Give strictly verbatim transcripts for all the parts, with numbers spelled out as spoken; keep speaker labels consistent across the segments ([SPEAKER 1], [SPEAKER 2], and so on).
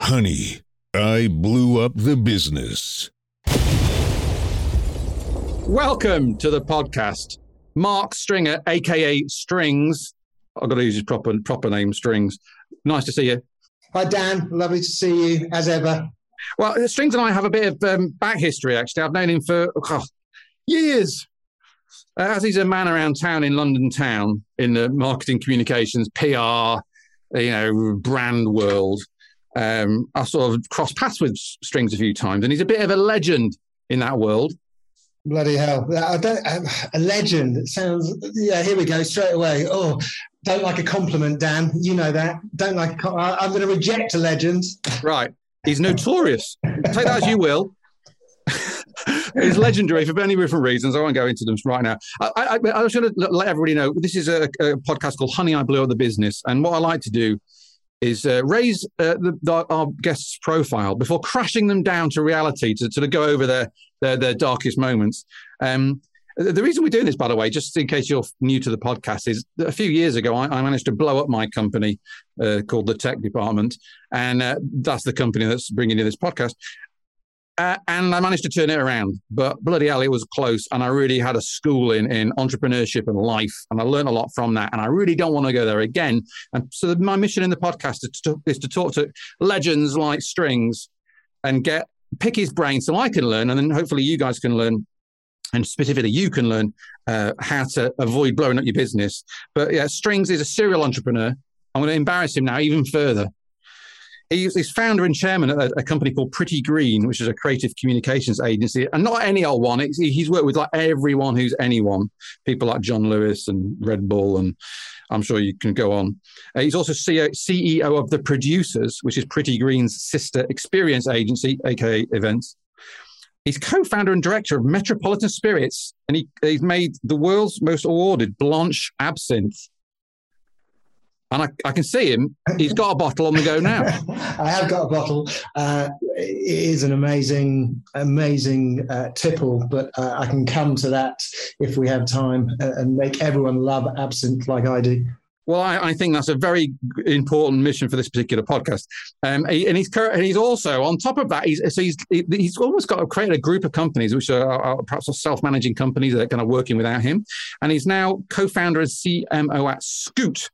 [SPEAKER 1] Honey, I blew up the business.
[SPEAKER 2] Welcome to the podcast. Mark Stringer, a k a. Strings. I've got to use his proper proper name, Strings. Nice to see you.
[SPEAKER 3] Hi, Dan. Lovely to see you, as ever.
[SPEAKER 2] Well, Strings and I have a bit of um, back history, actually. I've known him for oh, years. Uh, as he's a man around town in London town, in the marketing, communications, P R, you know, brand world. Um, I sort of crossed paths with Strings a few times, and he's a bit of a legend in that world.
[SPEAKER 3] Bloody hell. I don't, um, a legend. It sounds, yeah, here we go, straight away. Oh, don't like a compliment, Dan. You know that. Don't like a com- I, I'm going to reject a legend.
[SPEAKER 2] Right. He's notorious. Take that as you will. He's legendary for many different reasons. I won't go into them right now. I, I, I was going to let everybody know, this is a, a podcast called Honey, I Blew Up the Business. And what I like to do is uh, raise uh, the, the, our guests' profile before crashing them down to reality to sort of go over their, their, their darkest moments. Um, the reason we're doing this, by the way, just in case you're new to the podcast, is that a few years ago, I, I managed to blow up my company uh, called The Tech Department. And uh, that's the company that's bringing you this podcast. Uh, and I managed to turn it around, but bloody hell, it was close. And I really had a school in, in entrepreneurship and life, and I learned a lot from that. And I really don't want to go there again. And so my mission in the podcast is to, is to talk to legends like Strings and get pick his brain so I can learn, and then hopefully you guys can learn, and specifically you can learn uh, how to avoid blowing up your business. But yeah, Strings is a serial entrepreneur. I'm going to embarrass him now even further. He's, he's founder and chairman at a, a company called Pretty Green, which is a creative communications agency, and not any old one. It's, he's worked with like everyone who's anyone, people like John Lewis and Red Bull, and I'm sure you can go on. Uh, he's also C E O of The Producers, which is Pretty Green's sister experience agency, aka Events. He's co-founder and director of Metropolitan Spirits, and he, he's made the world's most awarded Blanche Absinthe. And I, I can see him. He's got a bottle on the go now.
[SPEAKER 3] I have got a bottle. Uh, it is an amazing, amazing uh, tipple, but uh, I can come to that if we have time uh, and make everyone love absinthe like I do.
[SPEAKER 2] Well, I, I think that's a very important mission for this particular podcast. Um, and he's and he's also, on top of that, he's so he's he's almost got to create a group of companies, which are, are perhaps self-managing companies that are kind of working without him. And he's now co-founder and C M O at Scoot,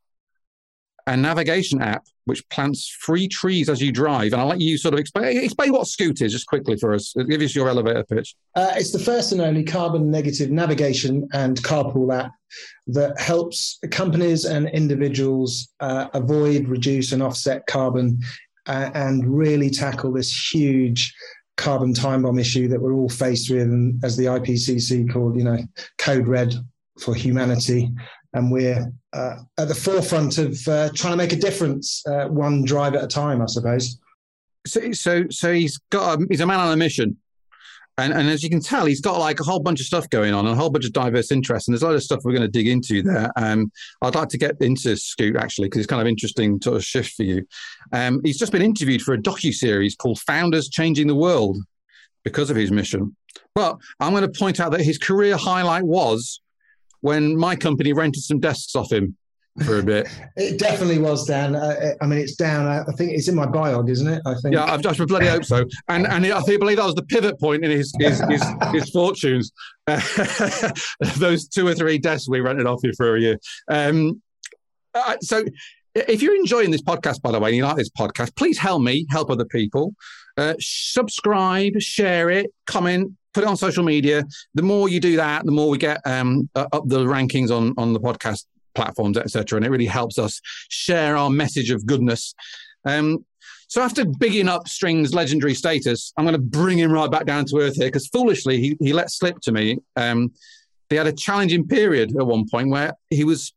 [SPEAKER 2] a navigation app which plants free trees as you drive. And I'll let you sort of explain explain what Scoot is just quickly for us. Give us your elevator pitch.
[SPEAKER 3] Uh, it's the first and only carbon negative navigation and carpool app that helps companies and individuals uh, avoid, reduce and offset carbon uh, and really tackle this huge carbon time bomb issue that we're all faced with, and as the I P C C called, you know, code red for humanity. And we're uh, at the forefront of uh, trying to make a difference, uh, one drive at a time, I suppose.
[SPEAKER 2] So, so, so he's got a, he's a man on a mission, and and as you can tell, he's got like a whole bunch of stuff going on, and a whole bunch of diverse interests, and there's a lot of stuff we're going to dig into there. Um, I'd like to get into Scoot actually, because it's kind of interesting sort of shift for you. Um, he's just been interviewed for a docu-series called Founders Changing the World because of his mission. But I'm going to point out that his career highlight was when my company rented some desks off him for a bit.
[SPEAKER 3] It definitely was, Dan. Uh, I mean, it's down. I think it's in my biog, isn't it? I think.
[SPEAKER 2] Yeah, I've just bloody hope so. And and I think, believe that was the pivot point in his his his, his fortunes. Uh, those two or three desks we rented off you for a year. Um, uh, so, if you're enjoying this podcast, by the way, and you like this podcast, please help me help other people. Uh, subscribe, share it, comment. Put it on social media. The more you do that, the more we get um, up the rankings on, on the podcast platforms, et cetera. And it really helps us share our message of goodness. Um, so after bigging up Strings' legendary status, I'm going to bring him right back down to earth here, because foolishly, he, he let slip to me. Um, they had a challenging period at one point where he was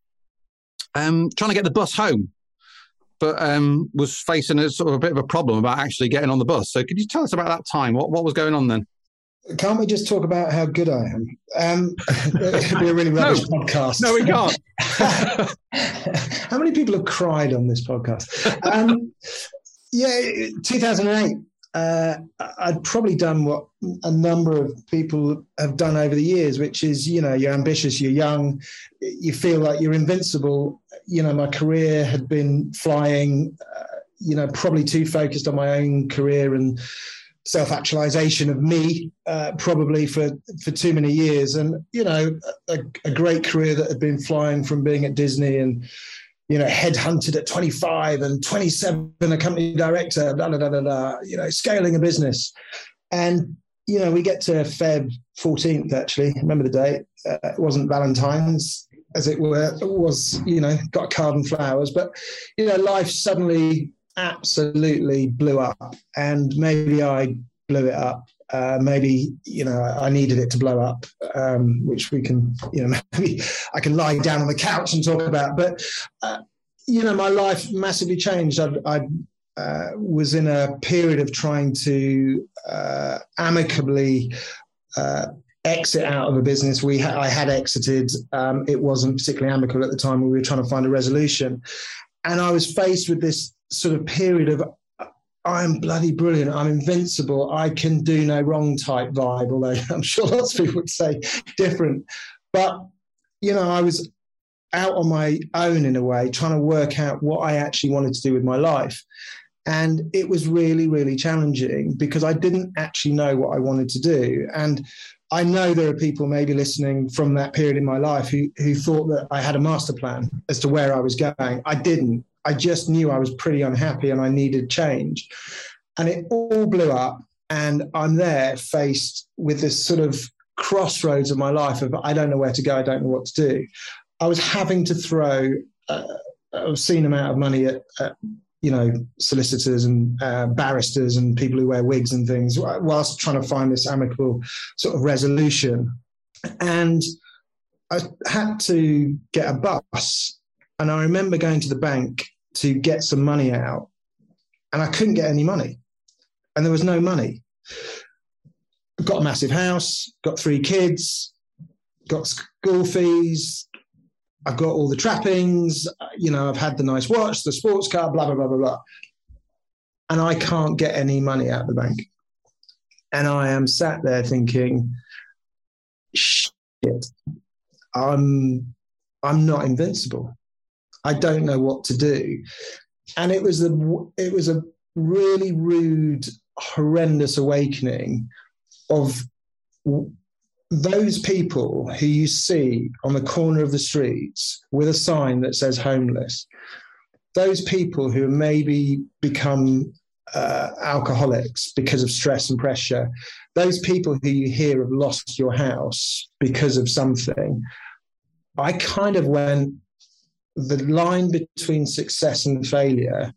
[SPEAKER 2] um, trying to get the bus home, but um, was facing a sort of a bit of a problem about actually getting on the bus. So could you tell us about that time? What, what was going on then?
[SPEAKER 3] Can't we just talk about how good I am? Um, it'd be a really rubbish
[SPEAKER 2] no,
[SPEAKER 3] podcast.
[SPEAKER 2] No, we can't.
[SPEAKER 3] How many people have cried on this podcast? Um, yeah, two thousand eight. Uh, I'd probably done what a number of people have done over the years, which is, you know, you're ambitious, you're young, you feel like you're invincible. You know, my career had been flying. Uh, you know, probably too focused on my own career and self-actualization of me, uh, probably for, for too many years. And, you know, a, a great career that had been flying from being at Disney and, you know, headhunted at twenty-five and twenty-seven, a company director, blah, blah, blah, blah, blah, you know, scaling a business. And, you know, we get to February fourteenth, actually, remember the date. Uh, it wasn't Valentine's, as it were. It was, you know, got carbon flowers. But, you know, life suddenly absolutely blew up, and maybe I blew it up. Uh, maybe, you know, I needed it to blow up, um, which we can, you know, maybe I can lie down on the couch and talk about. But, uh, you know, my life massively changed. I, I uh, was in a period of trying to uh, amicably uh, exit out of a business. We ha- I had exited. Um, it wasn't particularly amicable at the time. We were trying to find a resolution. And I was faced with this sort of period of, I'm bloody brilliant, I'm invincible, I can do no wrong type vibe, although I'm sure lots of people would say different. But, you know, I was out on my own in a way, trying to work out what I actually wanted to do with my life. And it was really, really challenging because I didn't actually know what I wanted to do. And I know there are people maybe listening from that period in my life who, who thought that I had a master plan as to where I was going. I didn't. I just knew I was pretty unhappy and I needed change. And it all blew up. And I'm there faced with this sort of crossroads of my life of, I don't know where to go. I don't know what to do. I was having to throw uh, an obscene amount of money at, at you know, solicitors and uh, barristers and people who wear wigs and things whilst trying to find this amicable sort of resolution. And I had to get a bus. And I remember going to the bank to get some money out, and I couldn't get any money. And there was no money. I've got a massive house, got three kids, got school fees, I've got all the trappings, you know, I've had the nice watch, the sports car, blah, blah, blah, blah, blah. And I can't get any money out of the bank. And I am sat there thinking, shit, I'm, I'm not invincible. I don't know what to do. And it was a, it was a really rude, horrendous awakening of those people who you see on the corner of the streets with a sign that says homeless, those people who maybe become uh, alcoholics because of stress and pressure, those people who you hear have lost your house because of something. I kind of went, the line between success and failure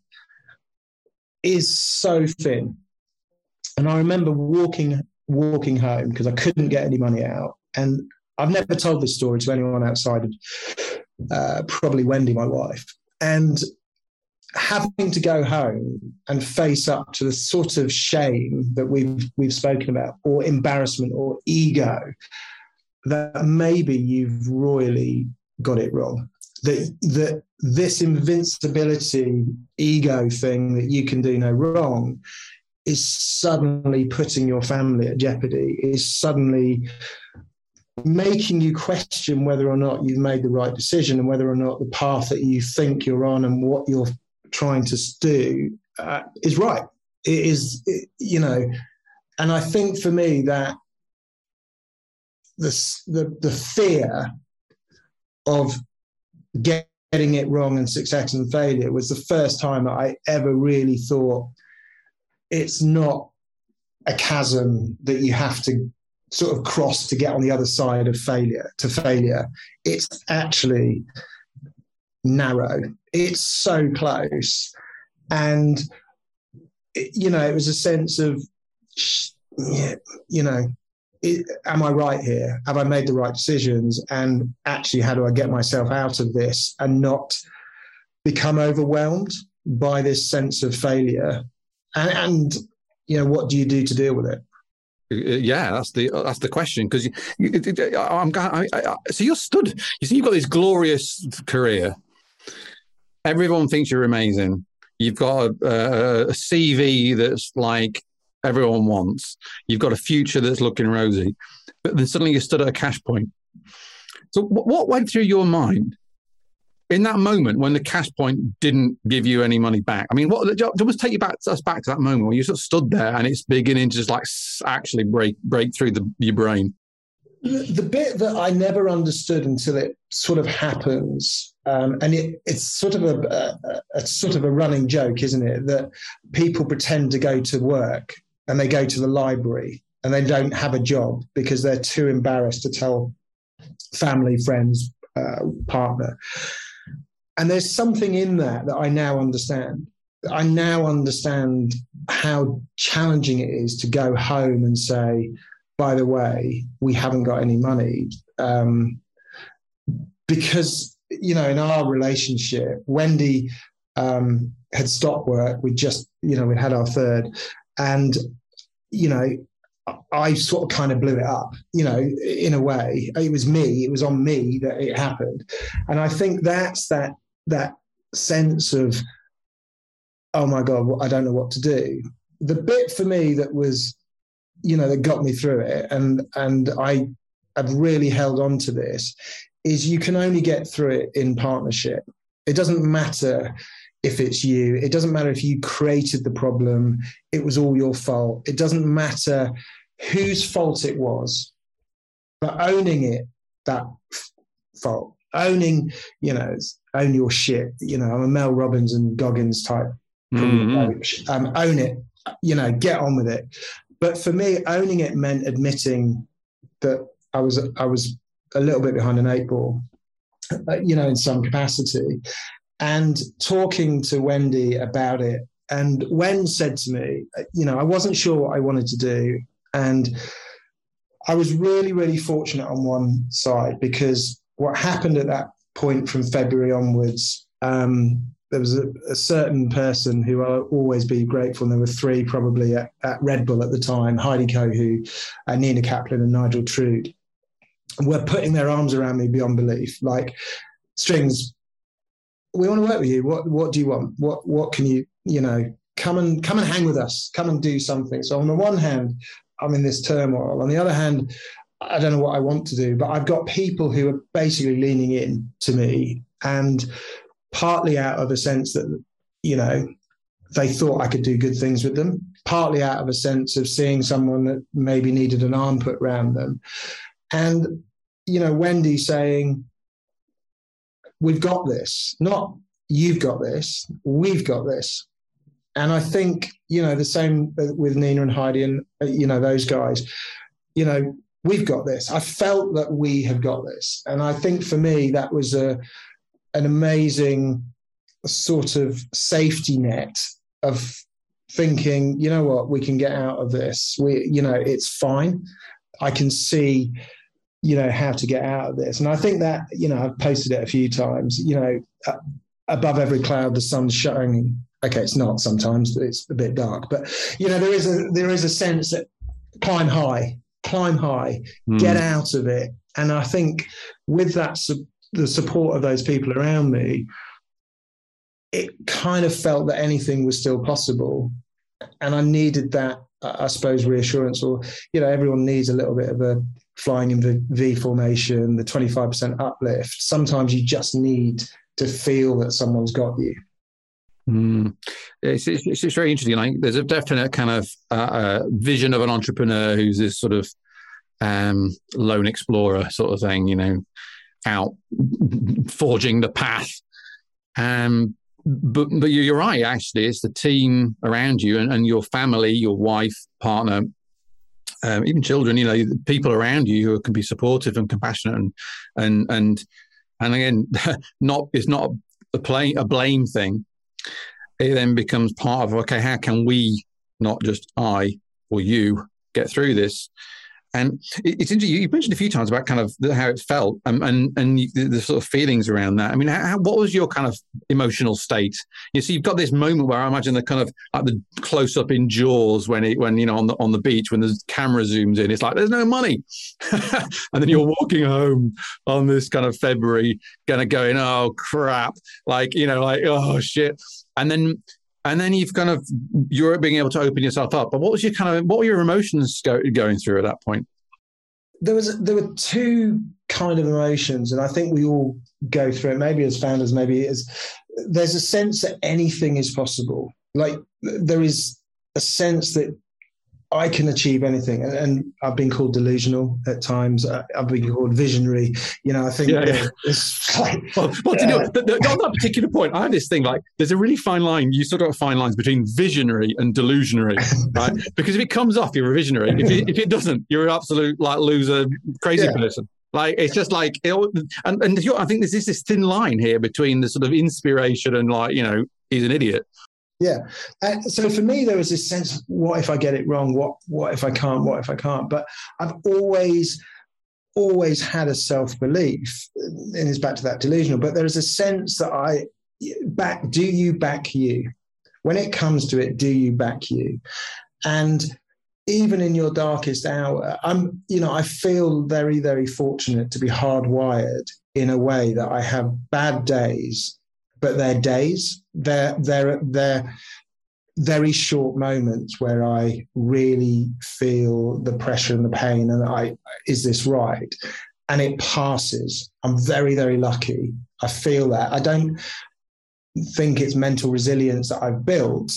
[SPEAKER 3] is so thin. And I remember walking walking home because I couldn't get any money out. And I've never told this story to anyone outside of uh, probably Wendy, my wife. And having to go home and face up to the sort of shame that we've we've spoken about, or embarrassment or ego, that maybe you've royally got it wrong. That, that this invincibility ego thing that you can do no wrong is suddenly putting your family at jeopardy, is suddenly making you question whether or not you've made the right decision and whether or not the path that you think you're on and what you're trying to do uh, is right. It is, it, you know, and I think for me that the, the, the fear of getting it wrong and success and failure was the first time that I ever really thought it's not a chasm that you have to sort of cross to get on the other side of failure to failure. It's actually narrow. It's so close. And, you know, it was a sense of, you know, It, am I right here? Have I made the right decisions? And actually, how do I get myself out of this and not become overwhelmed by this sense of failure? And, and you know, what do you do to deal with it?
[SPEAKER 2] Yeah, that's the that's the question. Because you, you, I'm I, I, so you're stood. You see, you've got this glorious career. Everyone thinks you're amazing. You've got a, a C V that's like everyone wants. You've got a future that's looking rosy, but then suddenly you stood at a cash point. So what went through your mind in that moment when the cash point didn't give you any money back, I mean, what almost take you back us back to that moment when you sort of stood there and it's beginning to just like actually break break through the, your brain.
[SPEAKER 3] The, the bit that I never understood until it sort of happens, um, and it, it's sort of a, a, a sort of a running joke, isn't it? That people pretend to go to work and they go to the library and they don't have a job because they're too embarrassed to tell family, friends, uh, partner. And there's something in that that I now understand. I now understand how challenging it is to go home and say, by the way, we haven't got any money. Um, because, you know, in our relationship, Wendy um, had stopped work. We just, you know, we had our third. And, you know, I sort of kind of blew it up, you know, in a way. It was me. It was on me that it happened. And I think that's that that sense of, oh, my God, I don't know what to do. The bit for me that was, you know, that got me through it, and and I have really held on to this, is you can only get through it in partnership. It doesn't matter if it's you. It doesn't matter if you created the problem. It was all your fault. It doesn't matter whose fault it was, but owning it, that fault, owning, you know, own your shit. You know, I'm a Mel Robbins and Goggins type
[SPEAKER 2] mm-hmm.
[SPEAKER 3] coach. Um, own it, you know, get on with it. But for me, owning it meant admitting that I was I was a little bit behind an eight ball, uh, you know, in some capacity, and talking to Wendy about it. And Wen said to me, you know, I wasn't sure what I wanted to do. And I was really, really fortunate on one side, because what happened at that point from February onwards, um, there was a, a certain person who I'll always be grateful, and there were three probably at, at Red Bull at the time, Heidi Kohu, uh, Nina Kaplan and Nigel Trude, were putting their arms around me beyond belief. Like, Strings, we want to work with you. What what do you want? What what can you, you know, come and come and hang with us, come and do something. So on the one hand, I'm in this turmoil. On the other hand, I don't know what I want to do, but I've got people who are basically leaning in to me, and partly out of a sense that, you know, they thought I could do good things with them, partly out of a sense of seeing someone that maybe needed an arm put around them. And, you know, Wendy saying, we've got this, not you've got this, we've got this. And I think, you know, the same with Nina and Heidi and, you know, those guys, you know, we've got this. I felt that we have got this. And I think for me, that was a, an amazing sort of safety net of thinking, you know what, we can get out of this. We, you know, it's fine. I can see, you know, how to get out of this. And I think that, you know, I've posted it a few times, you know, uh, above every cloud, the sun's shining. Okay, it's not sometimes, it's a bit dark, but, you know, there is a, there is a sense that climb high, climb high, mm. get out of it. And I think with that, the support of those people around me, it kind of felt that anything was still possible. And I needed that, I suppose, reassurance, or, you know, everyone needs a little bit of a flying in the V formation, the twenty-five percent uplift. Sometimes you just need to feel that someone's got you.
[SPEAKER 2] Mm. It's, it's, it's very interesting. Like, there's a definite kind of uh, uh, vision of an entrepreneur who's this sort of um, lone explorer sort of thing, you know, out forging the path. Um, but but you're right, actually. It's the team around you and, and your family, your wife, partner, um, even children, you know, people around you who can be supportive and compassionate. And and and, and again, not it's not a, play, a blame thing. It then becomes part of, okay, how can we, not just I or you, get through this? And it's interesting, you mentioned a few times about kind of how it felt and and, and the, the sort of feelings around that. I mean, how, what was your kind of emotional state? You see, you've got this moment where I imagine the kind of like the close up in Jaws when it, when you know on the on the beach when the camera zooms in, it's like there's no money, and then you're walking home on this kind of February, kind of going, oh crap, like you know, like oh shit, and then. And then you've kind of, you're being able to open yourself up. But what was your kind of, what were your emotions go, going through at that point?
[SPEAKER 3] There was, there were two kind of emotions, and I think we all go through it, maybe as founders, maybe as there's a sense that anything is possible. Like there is a sense that I can achieve anything. And, and I've been called delusional at times. I've been called visionary. You know, I think
[SPEAKER 2] yeah, yeah.
[SPEAKER 3] it's like...
[SPEAKER 2] Well, well uh, you know, the, the, on that particular point, I have this thing, like, there's a really fine line. You sort of fine lines between visionary and delusionary, right? Because if it comes off, you're a visionary. If it, if it doesn't, you're an absolute, like, loser, crazy yeah. person. Like, it's just like, it, and, and I think there's this thin line here between the sort of inspiration and, like, you know, he's an idiot.
[SPEAKER 3] Yeah. Uh, so for me, there was this sense of, what if I get it wrong? What what if I can't? What if I can't? But I've always, always had a self-belief, and it's back to that delusional, but there is a sense that I back, do you back you? When it comes to it, do you back you? And even in your darkest hour, I'm, you know, I feel very, very fortunate to be hardwired in a way that I have bad days, but they're days. They're, they're, they're very short moments where I really feel the pressure and the pain and I, is this right? And it passes. I'm very, very lucky. I feel that. I don't think it's mental resilience that I've built.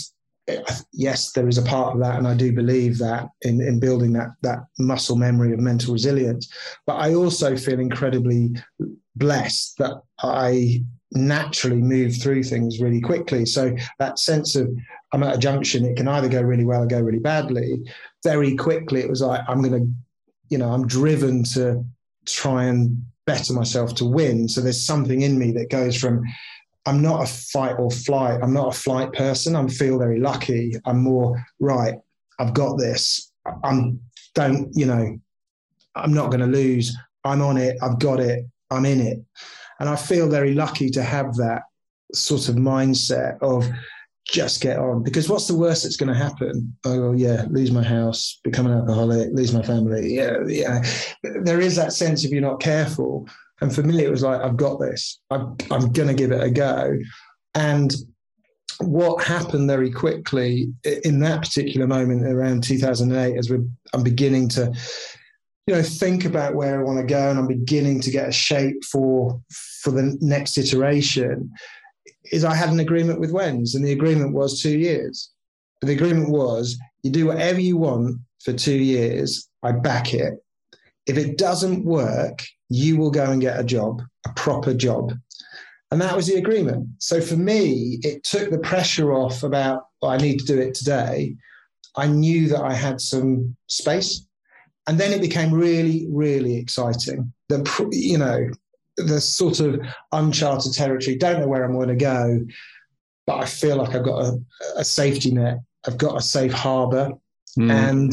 [SPEAKER 3] Yes, there is a part of that, and I do believe that in, in building that, that muscle memory of mental resilience. But I also feel incredibly blessed that I naturally move through things really quickly. So that sense of I'm at a junction, it can either go really well or go really badly. Very quickly, it was like, I'm going to, you know, I'm driven to try and better myself to win. So there's something in me that goes from, I'm not a fight or flight. I'm not a flight person. I feel very lucky. I'm more, right, I've got this. I'm, don't, you know, I'm not going to lose. I'm on it. I've got it. I'm in it. And I feel very lucky to have that sort of mindset of just get on. Because what's the worst that's going to happen? Oh, yeah, lose my house, become an alcoholic, lose my family. Yeah, yeah. There is that sense if you're not careful. And for me, it was like, I've got this. I'm, I'm going to give it a go. And what happened very quickly in that particular moment around two thousand eight, as we're, I'm beginning to, you know, think about where I want to go, and I'm beginning to get a shape for for the next iteration, is I had an agreement with Wens, and the agreement was two years. The agreement was, you do whatever you want for two years, I back it. If it doesn't work, you will go and get a job, a proper job. And that was the agreement. So for me, it took the pressure off about, well, I need to do it today. I knew that I had some space. And then it became really, really exciting. The, you know, the sort of uncharted territory, don't know where I'm going to go, but I feel like I've got a, a safety net. I've got a safe harbor. Mm. And,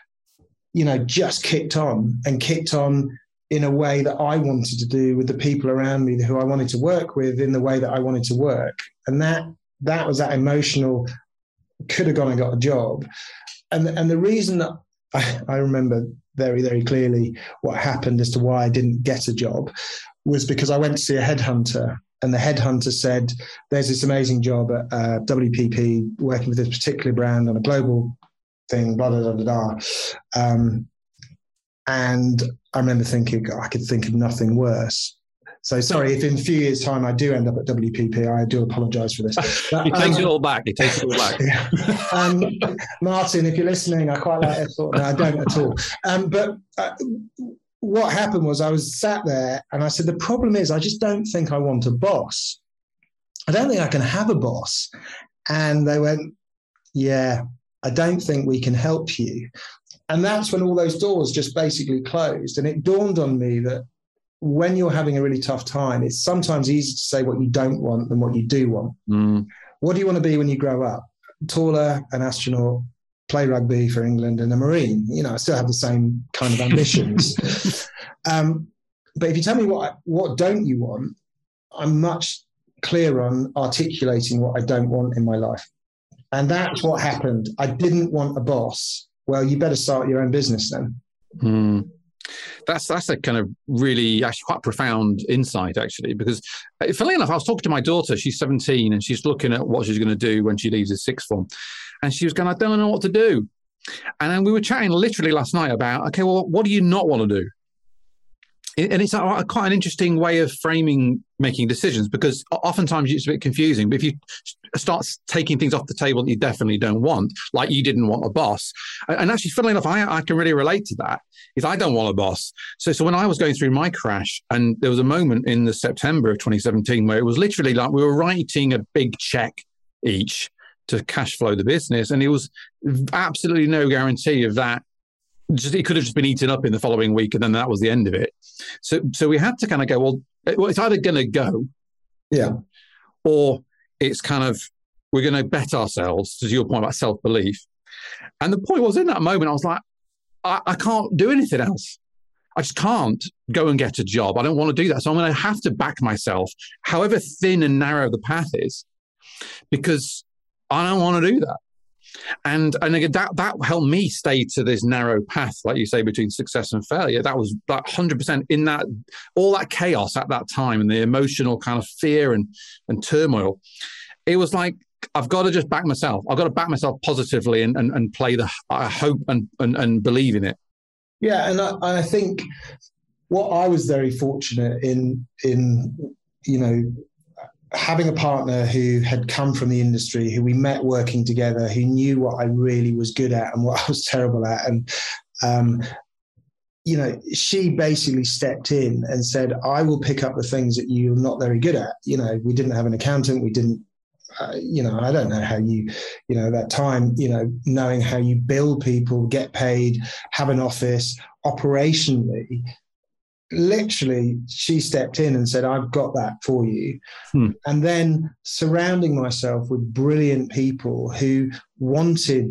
[SPEAKER 3] you know, just kicked on and kicked on in a way that I wanted to do with the people around me who I wanted to work with in the way that I wanted to work. And that that was that emotional, could have gone and got a job. And, and the reason that I, I remember very, very clearly what happened as to why I didn't get a job was because I went to see a headhunter, and the headhunter said, there's this amazing job at uh, W P P working with this particular brand on a global thing, blah, blah, blah, blah, blah. Um, and I remember thinking, oh, I could think of nothing worse. So sorry, if in a few years' time I do end up at W P P, I do apologise for this. But,
[SPEAKER 2] he takes
[SPEAKER 3] um,
[SPEAKER 2] it all back. He takes it all back.
[SPEAKER 3] Yeah. Um, Martin, if you're listening, I quite like that thought. No, I don't at all. Um, but uh, what happened was I was sat there and I said, the problem is I just don't think I want a boss. I don't think I can have a boss. And they went, yeah, I don't think we can help you. And that's when all those doors just basically closed. And it dawned on me that when you're having a really tough time, it's sometimes easier to say what you don't want than what you do want. Mm. What do you want to be when you grow up? Taller, an astronaut, play rugby for England, and a Marine. You know, I still have the same kind of ambitions. um, but if you tell me what what don't you want, I'm much clearer on articulating what I don't want in my life. And that's what happened. I didn't want a boss. Well, you better start your own business then.
[SPEAKER 2] Mm. That's that's a kind of really actually quite profound insight, actually, because funnily enough, I was talking to my daughter. She's seventeen and she's looking at what she's going to do when she leaves the sixth form. And she was going, I don't know what to do. And then we were chatting literally last night about, okay, well, what do you not want to do? and it's a, quite an interesting way of framing making decisions, because oftentimes it's a bit confusing. But if you start taking things off the table that you definitely don't want, like you didn't want a boss, and actually, funnily enough, I, I can really relate to that. Is I don't want a boss. So, so when I was going through my crash, and there was a moment in the September of twenty seventeen where it was literally like we were writing a big check each to cash flow the business, and it was absolutely no guarantee of that. Just, it could have just been eaten up in the following week, and then that was the end of it. So, so we had to kind of go, well, well it's either going to go,
[SPEAKER 3] yeah,
[SPEAKER 2] or it's kind of we're going to bet ourselves. To your point about self-belief, and the point was in that moment, I was like, I, I can't do anything else. I just can't go and get a job. I don't want to do that, so I'm going to have to back myself, however thin and narrow the path is, because I don't want to do that. And and again, that that helped me stay to this narrow path, like you say, between success and failure. That was like one hundred percent in that, all that chaos at that time and the emotional kind of fear and, and turmoil. It was like, I've got to just back myself. I've got to back myself positively and, and, and play the I hope and, and, and believe in it.
[SPEAKER 3] Yeah, and I, I think what I was very fortunate in, in you know, having a partner who had come from the industry, who we met working together, who knew what I really was good at and what I was terrible at. And, um, you know, she basically stepped in and said, I will pick up the things that you're not very good at. You know, we didn't have an accountant. We didn't, uh, you know, I don't know how you, you know, that time, you know, knowing how you bill people, get paid, have an office operationally. Literally, she stepped in and said, I've got that for you. Hmm. And then surrounding myself with brilliant people who wanted,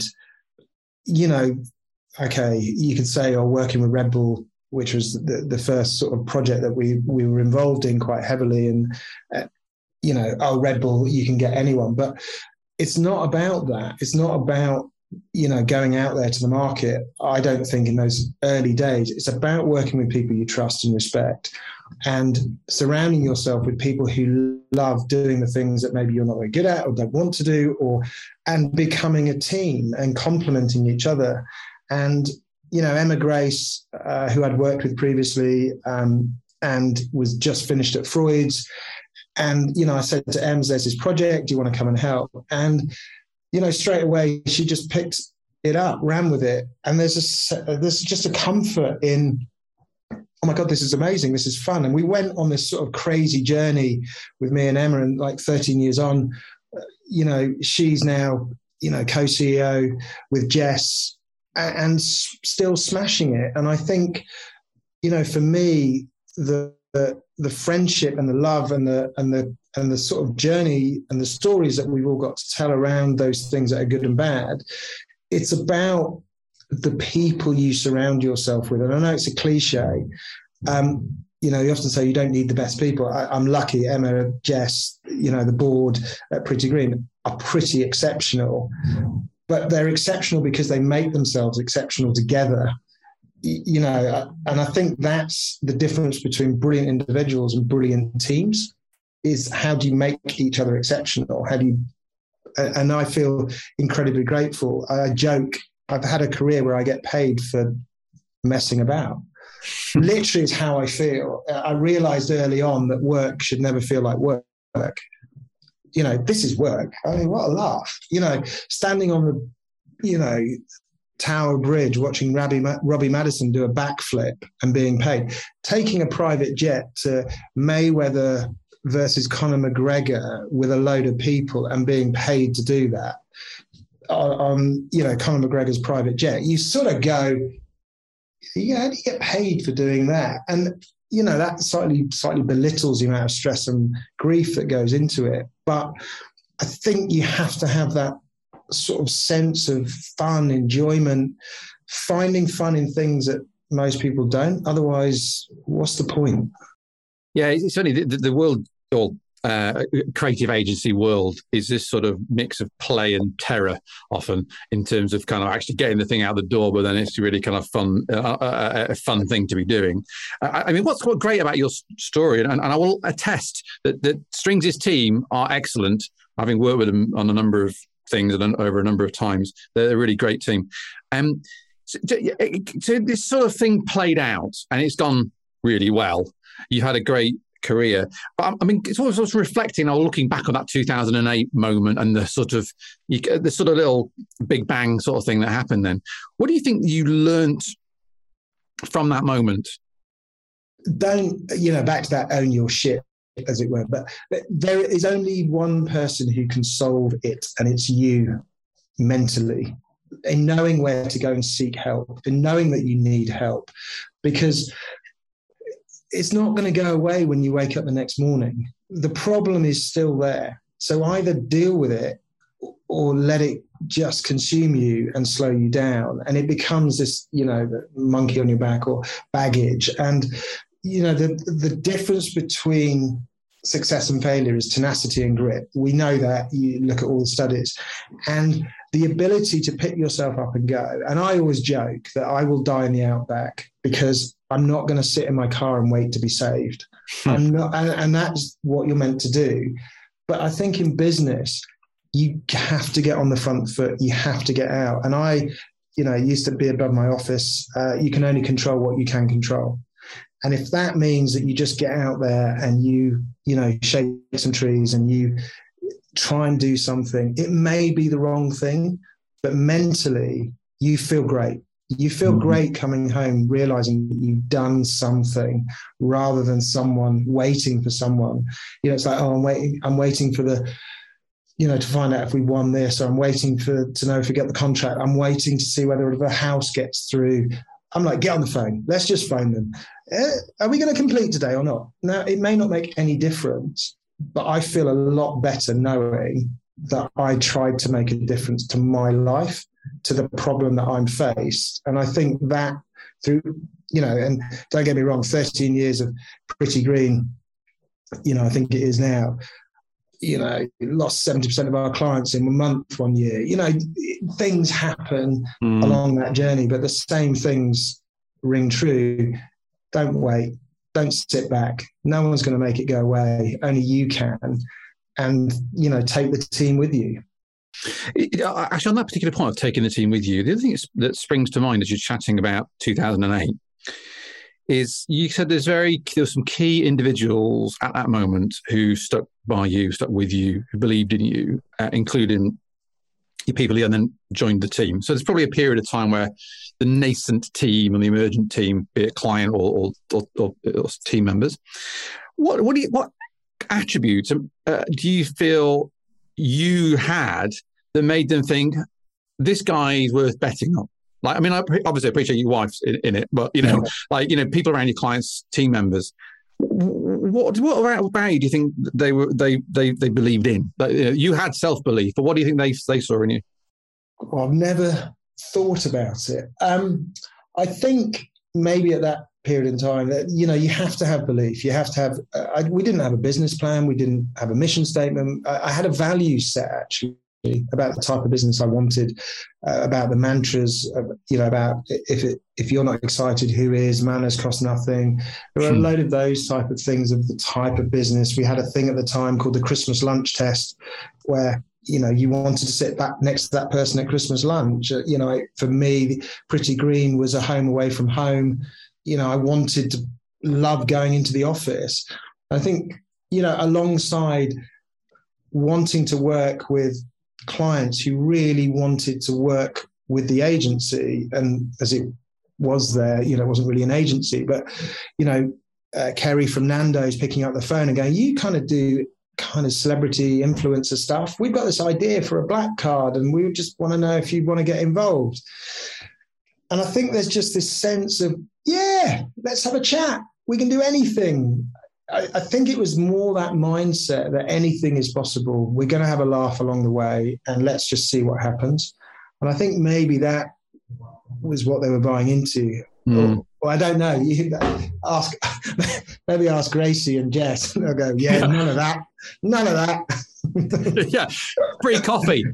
[SPEAKER 3] you know, okay, you could say, oh, working with Red Bull, which was the, the first sort of project that we, we were involved in quite heavily. And, uh, you know, oh, Red Bull, you can get anyone. But it's not about that. It's not about, you know, going out there to the market. I don't think in those early days, it's about working with people you trust and respect and surrounding yourself with people who love doing the things that maybe you're not very good at or don't want to do, or, and becoming a team and complementing each other. And, you know, Emma Grace, uh, who I'd worked with previously um, and was just finished at Freud's. And, you know, I said to Ems, there's this project, do you want to come and help? And, you know, straight away, she just picked it up, ran with it. And there's a, there's just a comfort in, oh my God, this is amazing. This is fun. And we went on this sort of crazy journey with me and Emma, and like thirteen years on, you know, she's now, you know, co-C E O with Jess and, and still smashing it. And I think, you know, for me, the, the, the friendship and the love and the, and the, and the sort of journey and the stories that we've all got to tell around those things that are good and bad, it's about the people you surround yourself with. And I know it's a cliche. Um, you know, you often say you don't need the best people. I, I'm lucky. Emma, Jess, you know, the board at Pretty Green are pretty exceptional, but they're exceptional because they make themselves exceptional together. You know, and I think that's the difference between brilliant individuals and brilliant teams. Is how do you make each other exceptional? How do you, and I feel incredibly grateful. I joke, I've had a career where I get paid for messing about. Literally is how I feel. I realized early on that work should never feel like work. You know, this is work. I mean, what a laugh. You know, standing on the, you know, Tower Bridge, watching Robbie, Robbie Madison do a backflip and being paid. Taking a private jet to Mayweather versus Conor McGregor with a load of people and being paid to do that on, on you know, Conor McGregor's private jet. You sort of go, yeah, how do you get paid for doing that? And, you know, that slightly, slightly belittles the amount of stress and grief that goes into it. But I think you have to have that sort of sense of fun, enjoyment, finding fun in things that most people don't. Otherwise, what's the point?
[SPEAKER 2] Yeah, it's only the, the world or uh, creative agency world is this sort of mix of play and terror often in terms of kind of actually getting the thing out the door, but then it's really kind of fun, uh, a, a fun thing to be doing. I, I mean, what's what's great about your story, and, and I will attest that, that Strings' team are excellent, having worked with them on a number of things and over a number of times. They're a really great team. Um, so, so this sort of thing played out and it's gone really well. You've had a great career. But I mean, it's always, always reflecting or looking back on that two thousand eight moment and the sort of you, the sort of little big bang sort of thing that happened then. What do you think you learnt from that moment?
[SPEAKER 3] Don't, you know, back to that own your shit, as it were. But there is only one person who can solve it, and it's you mentally, in knowing where to go and seek help, in knowing that you need help, because it's not going to go away when you wake up the next morning. The problem is still there. So either deal with it or let it just consume you and slow you down. And it becomes this, you know, the monkey on your back or baggage. And, you know, the, the difference between success and failure is tenacity and grit. We know that. You look at all the studies. And the ability to pick yourself up and go. And I always joke that I will die in the outback because I'm not going to sit in my car and wait to be saved. I'm not, and, and that's what you're meant to do. But I think in business, you have to get on the front foot. You have to get out. And I, you know, used to be above my office. Uh, you can only control what you can control. And if that means that you just get out there and you, you know, shake some trees and you try and do something, it may be the wrong thing, but mentally you feel great. You feel mm-hmm. great coming home, realizing that you've done something rather than someone waiting for someone. You know, it's like, oh, I'm waiting, I'm waiting for the, you know, to find out if we won this, or I'm waiting for to know if we get the contract. I'm waiting to see whether the house gets through. I'm like, get on the phone. Let's just phone them. Eh, are we going to complete today or not? Now, it may not make any difference, but I feel a lot better knowing that I tried to make a difference to my life, to the problem that I'm faced. And I think that through, you know, and don't get me wrong, thirteen years of Pretty Green, you know, I think it is now, you know, lost seventy percent of our clients in a month one year. You know, things happen mm. along that journey, but the same things ring true. Don't wait. Don't sit back. No one's going to make it go away. Only you can. And, you know, take the team with you.
[SPEAKER 2] Actually, on that particular point of taking the team with you, the other thing that springs to mind as you're chatting about two thousand eight is you said there's very there were some key individuals at that moment who stuck by you, stuck with you, who believed in you, uh, including your people who then joined the team. So there's probably a period of time where the nascent team and the emergent team, be it client or or, or, or team members, what what do you, what attributes uh, do you feel you had that made them think this guy is worth betting on? Like, I mean, I obviously appreciate your wife's in, in it, but, you know, yeah. like, you know, people around your clients, team members, what what about, about you do you think they were they they they believed in? Like, you know, you had self-belief, but what do you think they they saw in you?
[SPEAKER 3] Well, I've never thought about it. Um, I think maybe at that period in time that, you know, you have to have belief. You have to have, uh, I, we didn't have a business plan. We didn't have a mission statement. I, I had a value set actually about the type of business I wanted, uh, about the mantras, uh, you know, about if it, if you're not excited, who is? Manners cost nothing. There were a load of those type of things of the type of business. We had a thing at the time called the Christmas lunch test where, you know, you wanted to sit back next to that person at Christmas lunch. Uh, you know, for me, Pretty Green was a home away from home. You know, I wanted to love going into the office. I think, you know, alongside wanting to work with clients who really wanted to work with the agency, and as it was there, you know, it wasn't really an agency, but, you know, uh, Kerry from Nando's picking up the phone and going, you kind of do kind of celebrity influencer stuff. We've got this idea for a black card and we just want to know if you want to get involved. And I think there's just this sense of, yeah, let's have a chat. We can do anything. I, I think it was more that mindset that anything is possible. We're going to have a laugh along the way and let's just see what happens. And I think maybe that was what they were buying into. Mm. Or, or I don't know. You ask, maybe ask Gracie and Jess. They'll go, yeah, yeah, none of that. None of that.
[SPEAKER 2] Yeah, free coffee.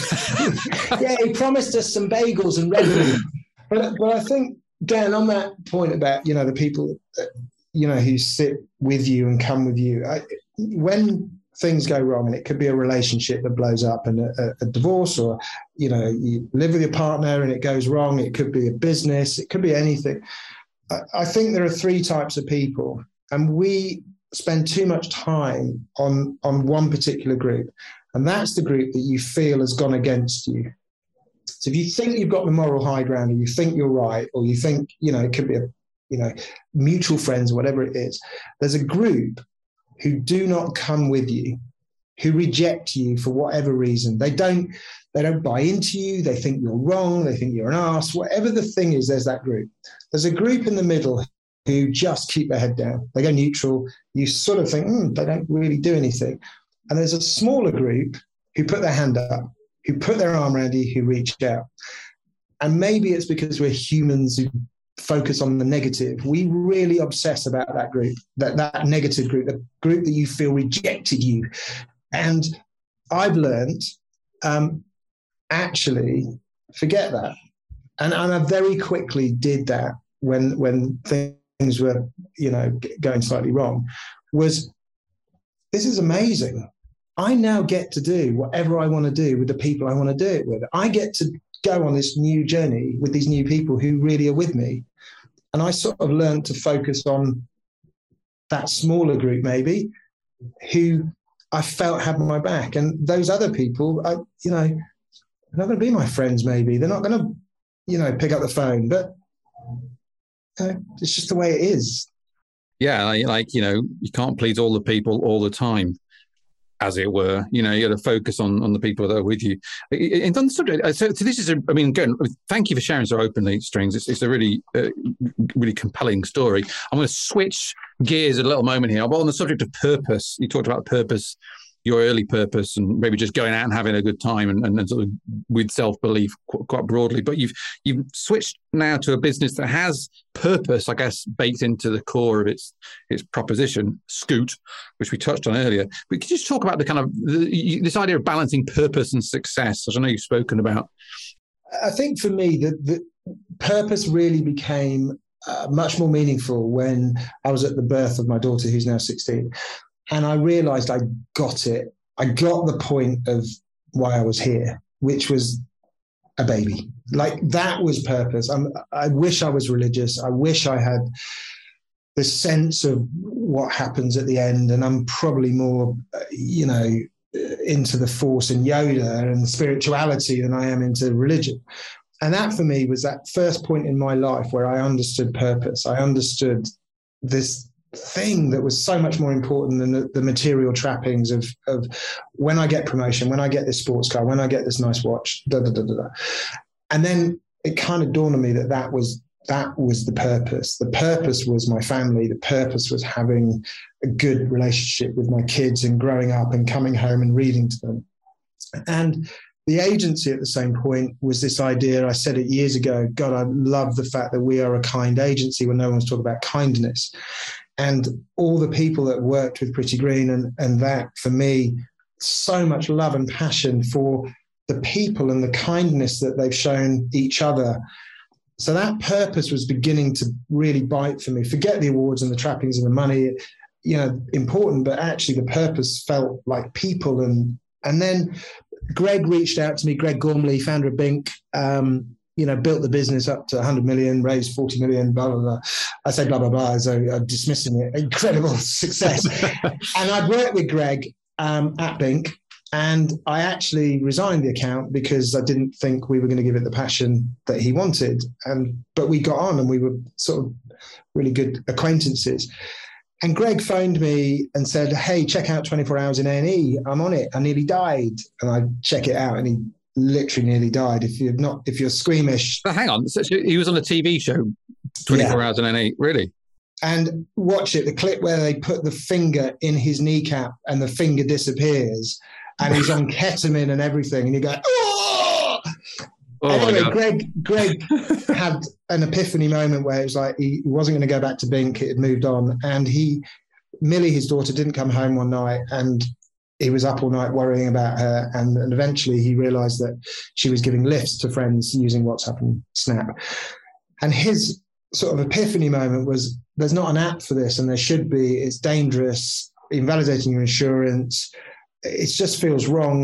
[SPEAKER 3] Yeah, he promised us some bagels and Red Bull. But, but I think, Dan, on that point about, you know, the people, that, you know, who sit with you and come with you, I, when things go wrong, and it could be a relationship that blows up and a, a divorce, or, you know, you live with your partner and it goes wrong, it could be a business, it could be anything. I, I think there are three types of people, and we spend too much time on, on one particular group, and that's the group that you feel has gone against you. So if you think you've got the moral high ground, or you think you're right, or you think, you know, it could be a, you know, mutual friends or whatever it is, there's a group who do not come with you, who reject you for whatever reason. They don't, they don't buy into you. They think you're wrong. They think you're an arse. Whatever the thing is, there's that group. There's a group in the middle who just keep their head down. They go neutral. You sort of think, hmm, they don't really do anything. And there's a smaller group who put their hand up, who put their arm around you, who reach out. And maybe it's because we're humans who focus on the negative. We really obsess about that group, that, that negative group, the group that you feel rejected you. And I've learned, um, actually, forget that. And, and I very quickly did that when, when things were, you know, going slightly wrong, was this is amazing. I now get to do whatever I want to do with the people I want to do it with. I get to go on this new journey with these new people who really are with me. And I sort of learned to focus on that smaller group, maybe, who I felt had my back. And those other people, I, you know, they're not going to be my friends, maybe. They're not going to, you know, pick up the phone. But you know, it's just the way it is.
[SPEAKER 2] Yeah, like, like, you know, you can't please all the people all the time, as it were. You know, you got to focus on, on the people that are with you. And on the subject, so, so this is, a, I mean, again, thank you for sharing so openly, Strings. It's, it's a really, uh, really compelling story. I'm going to switch gears a little moment here. But on the subject of purpose, you talked about purpose, your early purpose, and maybe just going out and having a good time, and, and, and sort of with self-belief quite, quite broadly. But you've you've switched now to a business that has purpose, I guess, baked into the core of its its proposition, Scoot, which we touched on earlier. But could you just talk about the kind of the, this idea of balancing purpose and success, as I know you've spoken about?
[SPEAKER 3] I think for me, the, the purpose really became uh, much more meaningful when I was at the birth of my daughter, who's now sixteen. And I realized I got it. I got the point of why I was here, which was a baby. Like, that was purpose. I'm, I wish I was religious. I wish I had the sense of what happens at the end. And I'm probably more, you know, into the Force and Yoda and the spirituality than I am into religion. And that for me was that first point in my life where I understood purpose. I understood this thing that was so much more important than the, the material trappings of, of when I get promotion, when I get this sports car, when I get this nice watch, da, da, da, da, da. And then it kind of dawned on me that that was, that was the purpose. The purpose was my family. The purpose was having a good relationship with my kids and growing up and coming home and reading to them. And the agency at the same point was this idea, I said it years ago, God, I love the fact that we are a kind agency when no one's talking about kindness. And all the people that worked with Pretty Green, and, and that, for me, so much love and passion for the people and the kindness that they've shown each other. So that purpose was beginning to really bite for me. Forget the awards and the trappings and the money, you know, important, but actually the purpose felt like people. And and then Greg reached out to me, Greg Gormley, founder of Bink, um, you know, built the business up to one hundred million, raised forty million, blah, blah, blah. I say blah, blah, blah, as I'm dismissing it. Incredible success. And I'd worked with Greg um, at Bink, and I actually resigned the account because I didn't think we were going to give it the passion that he wanted. And but we got on and we were sort of really good acquaintances. And Greg phoned me and said, hey, check out twenty-four hours in A and E. I'm on it. I nearly died. And I check it out, and he literally nearly died. If you're not, if you're squeamish.
[SPEAKER 2] But hang on, so he was on a T V show, twenty-four yeah. hours in A and E, really?
[SPEAKER 3] And watch it, the clip where they put the finger in his kneecap and the finger disappears, and he's on ketamine and everything, and you go, oh! Oh, anyway, Greg, Greg had an epiphany moment where it was like he wasn't going to go back to Bink, it had moved on, and he, Millie, his daughter, didn't come home one night, and he was up all night worrying about her, and, and eventually he realised that she was giving lifts to friends using WhatsApp and Snap. And his sort of epiphany moment was, there's not an app for this, and there should be. It's dangerous, invalidating your insurance. It just feels wrong.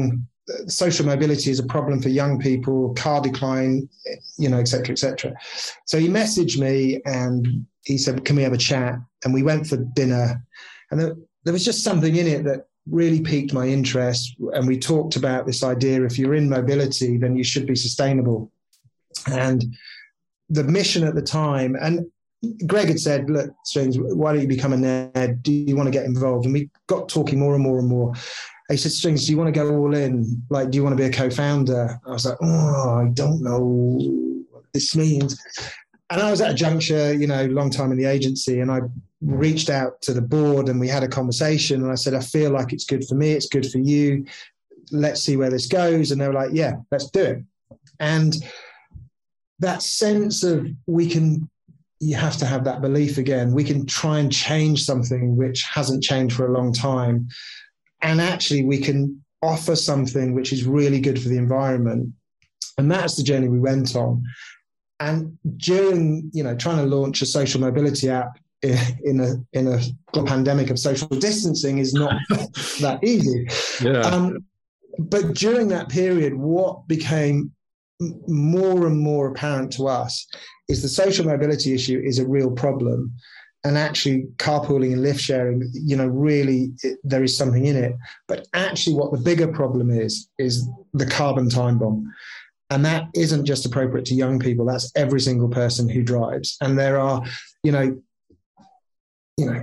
[SPEAKER 3] social mobility is a problem for young people, car decline, you know, et cetera, et cetera. So he messaged me and he said, can we have a chat? And we went for dinner. And there, there was just something in it that really piqued my interest. And we talked about this idea, if you're in mobility, then you should be sustainable. And the mission at the time, and Greg had said, look, Strings, why don't you become a N E D? Do you want to get involved? And we got talking more and more and more. He said, Strings, do you want to go all in? Like, do you want to be a co-founder? I was like, oh, I don't know what this means. And I was at a juncture, you know, long time in the agency, and I reached out to the board and we had a conversation. And I said, I feel like it's good for me. It's good for you. Let's see where this goes. And they were like, yeah, let's do it. And that sense of we can, you have to have that belief again. We can try and change something which hasn't changed for a long time. And actually we can offer something which is really good for the environment. And that's the journey we went on. And during, you know, trying to launch a social mobility app in a in a pandemic of social distancing is not that easy. Yeah. Um, but during that period, what became more and more apparent to us is the social mobility issue is a real problem. And actually carpooling and lift sharing, you know, really it, there is something in it. But actually what the bigger problem is, is the carbon time bomb. And that isn't just appropriate to young people. That's every single person who drives. And there are, you know, you know,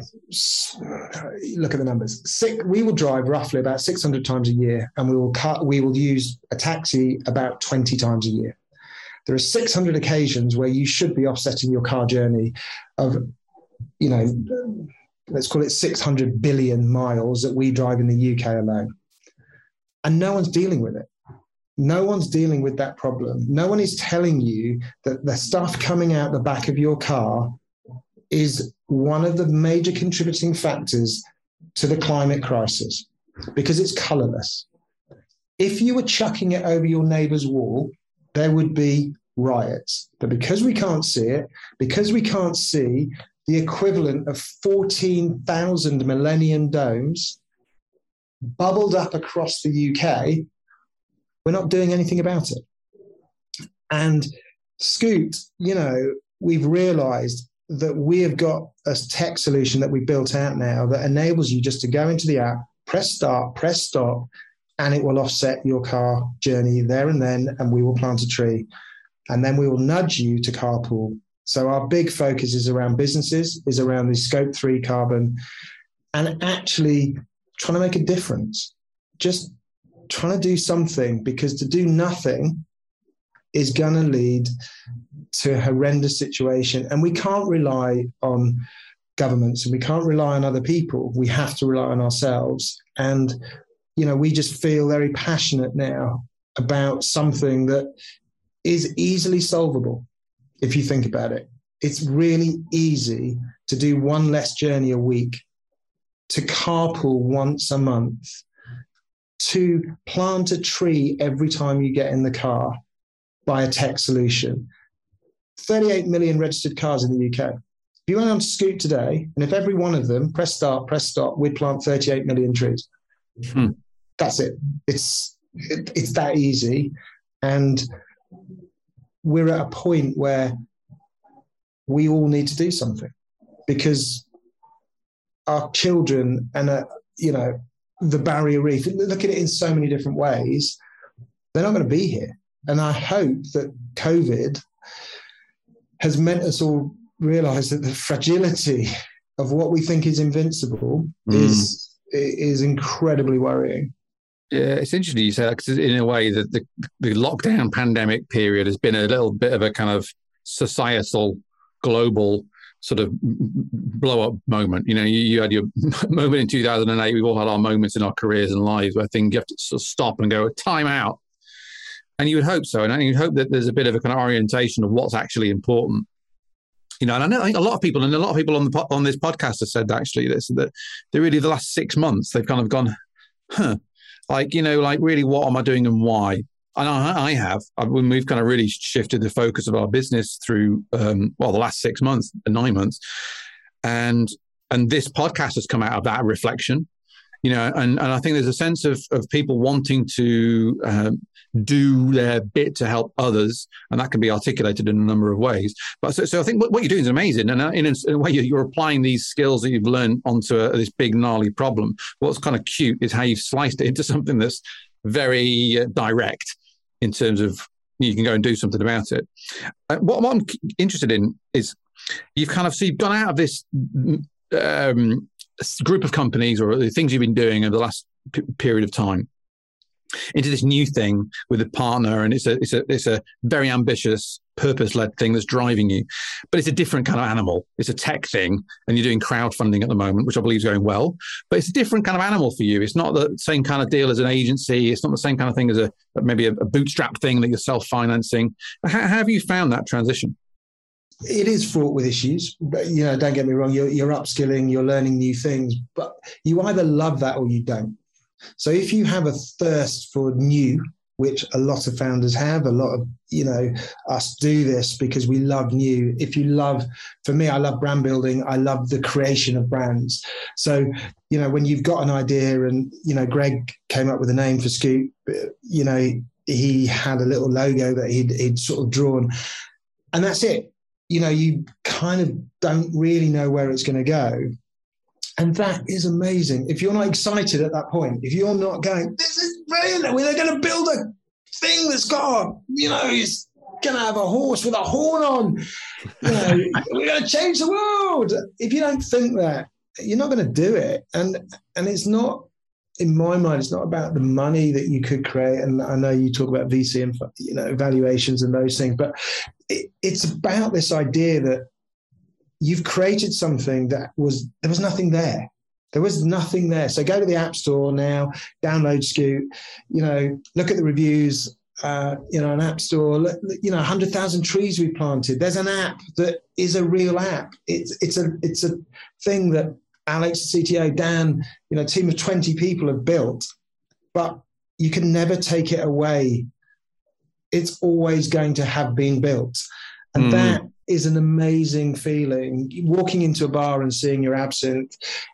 [SPEAKER 3] look at the numbers. Six, we will drive roughly about six hundred times a year, and we will cut, we will use a taxi about twenty times a year. There are six hundred occasions where you should be offsetting your car journey of, you know, let's call it six hundred billion miles that we drive in the U K alone. And no one's dealing with it. No one's dealing with that problem. No one is telling you that the stuff coming out the back of your car is one of the major contributing factors to the climate crisis, because it's colorless. If you were chucking it over your neighbor's wall, there would be riots. But because we can't see it, because we can't see the equivalent of fourteen thousand Millennium Domes bubbled up across the U K, we're not doing anything about it. And Scoot, you know, we've realized that we have got a tech solution that we built out now that enables you just to go into the app, press start, press stop, and it will offset your car journey there and then, and we will plant a tree. And then we will nudge you to carpool. So our big focus is around businesses, is around the scope three carbon, and actually trying to make a difference. Just trying to do something, because to do nothing is going to lead to a horrendous situation. And we can't rely on governments and we can't rely on other people. We have to rely on ourselves. And, you know, we just feel very passionate now about something that is easily solvable. If you think about it, it's really easy to do one less journey a week, to carpool once a month, to plant a tree every time you get in the car by a tech solution. thirty-eight million registered cars in the U K. If you went on Scoot today, and if every one of them press start, press stop, we'd plant thirty-eight million trees. Hmm. That's it. It's it, it's that easy. And we're at a point where we all need to do something, because our children and, uh, you know, the barrier reef, look at it in so many different ways, they're not going to be here. And I hope that COVID has meant us all realize that the fragility of what we think is invincible mm. is is incredibly worrying.
[SPEAKER 2] Yeah, it's interesting you say that, because in a way that the, the lockdown pandemic period has been a little bit of a kind of societal, global sort of blow-up moment. You know, you, you had your moment in two thousand eight. We've all had our moments in our careers and lives where things you have to sort of stop and go, time out. And you would hope so. And you'd hope that there's a bit of a kind of orientation of what's actually important. You know, and I know I think a lot of people, and a lot of people on the on this podcast have said actually this, that they really, the last six months, they've kind of gone, huh, like, you know, like really, what am I doing and why? And I, I have, I've, we've kind of really shifted the focus of our business through, um, well, the last six months, nine months. And, and this podcast has come out of that reflection. You know, and, and I think there's a sense of, of people wanting to um, do their bit to help others, and that can be articulated in a number of ways. But so, so I think what, what you're doing is amazing, and in a, in a way you're applying these skills that you've learned onto a, this big gnarly problem. What's kind of cute is how you've sliced it into something that's very uh, direct in terms of you can go and do something about it. Uh, what, what I'm interested in is you've kind of so you've gone out of this. Um, group of companies or the things you've been doing over the last p- period of time into this new thing with a partner, and it's a it's a it's a very ambitious, purpose-led thing that's driving you, but it's a different kind of animal. It's a tech thing, and you're doing crowdfunding at the moment, which I believe is going well, but it's a different kind of animal for you. It's not the same kind of deal as an agency. It's not the same kind of thing as a maybe a, a bootstrap thing that you're self-financing. How, how have you found that transition?
[SPEAKER 3] It is fraught with issues, but, you know, don't get me wrong, you're, you're upskilling, you're learning new things, but you either love that or you don't. So if you have a thirst for new, which a lot of founders have, a lot of, you know, us do this because we love new. If you love, for me, I love brand building. I love the creation of brands. So, you know, when you've got an idea and, you know, Greg came up with a name for Scoop, you know, he had a little logo that he'd, he'd sort of drawn, and that's it. You know, you kind of don't really know where it's going to go. And that is amazing. If you're not excited at that point, if you're not going, this is brilliant, we're going to build a thing that's got, you know, it's going to have a horse with a horn on, you know, we're going to change the world. If you don't think that, you're not going to do it. And and it's not, in my mind, it's not about the money that you could create. And I know you talk about V C and, you know, valuations and those things, but it, it's about this idea that you've created something that was, there was nothing there. There was nothing there. So go to the App Store now, download Scoot, you know, look at the reviews, uh, you know, an App Store, you know, one hundred thousand trees we planted. There's an app that is a real app. It's, it's a, it's a thing that Alex, C T O, Dan, you know, a team of twenty people have built, but you can never take it away. It's always going to have been built. And mm. that is an amazing feeling. Walking into a bar and seeing your absinthe,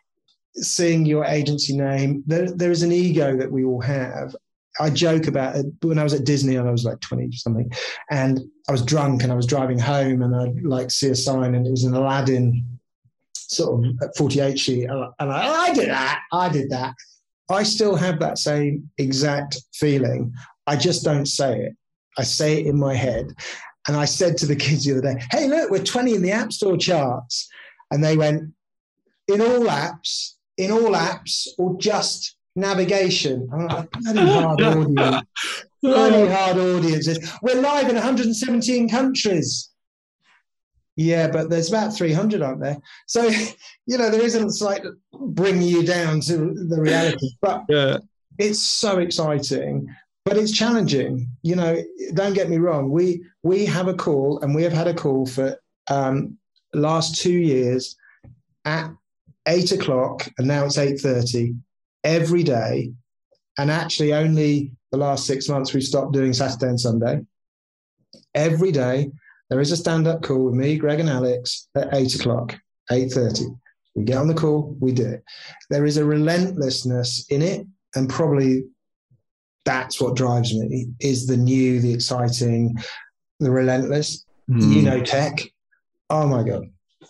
[SPEAKER 3] seeing your agency name, there, there is an ego that we all have. I joke about it. When I was at Disney, and I was like twenty or something, and I was drunk and I was driving home, and I'd like see a sign, and it was an Aladdin sort of forty-eight sheet, and I, I did that, I did that. I still have that same exact feeling. I just don't say it. I say it in my head. And I said to the kids the other day, hey, look, we're twenty in the App Store charts. And they went, in all apps, in all apps, or just navigation? I'm like, bloody hard audience. Bloody hard audiences. We're live in one hundred seventeen countries. Yeah, but there's about three hundred, aren't there? So, you know, there is a slight bring you down to the reality. But yeah, it's so exciting, but it's challenging. You know, don't get me wrong. We we have a call, and we have had a call for um, last two years at eight o'clock, and now it's eight thirty every day. And actually, only the last six months we've stopped doing Saturday and Sunday. Every day. There is a stand-up call with me, Greg and Alex at eight o'clock, eight thirty. We get on the call, we do it. There is a relentlessness in it, and probably that's what drives me, is the new, the exciting, the relentless. Mm. You know tech. Oh, my God.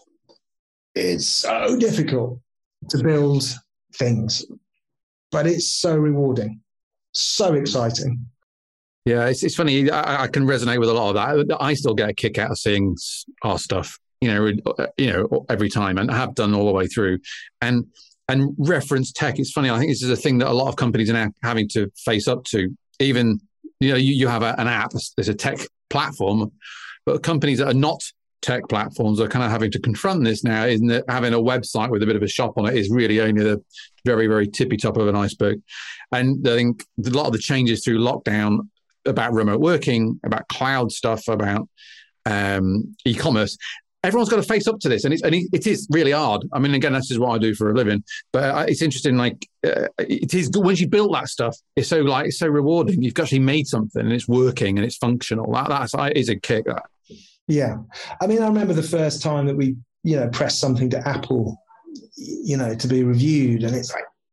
[SPEAKER 3] It's so difficult to build things, but it's so rewarding, so exciting.
[SPEAKER 2] Yeah, it's it's funny. I, I can resonate with a lot of that. I still get a kick out of seeing our stuff, you know, you know, every time, and I have done all the way through. And and reference tech. It's funny. I think this is a thing that a lot of companies are now having to face up to. Even, you know, you, you have a, an app. There's a tech platform, but companies that are not tech platforms are kind of having to confront this now. Isn't that having a website with a bit of a shop on it is really only the very very tippy top of an iceberg. And I think a lot of the changes through lockdown about remote working, about cloud stuff, about um, e-commerce. Everyone's got to face up to this, and it's and it is really hard. I mean, again, this is what I do for a living, but it's interesting. Like uh, it is once you build that stuff, it's so like it's so rewarding. You've actually made something, and it's working, and it's functional. That that's is a kick. That.
[SPEAKER 3] Yeah, I mean, I remember the first time that we, you know, pressed something to Apple, you know, to be reviewed, and it's like,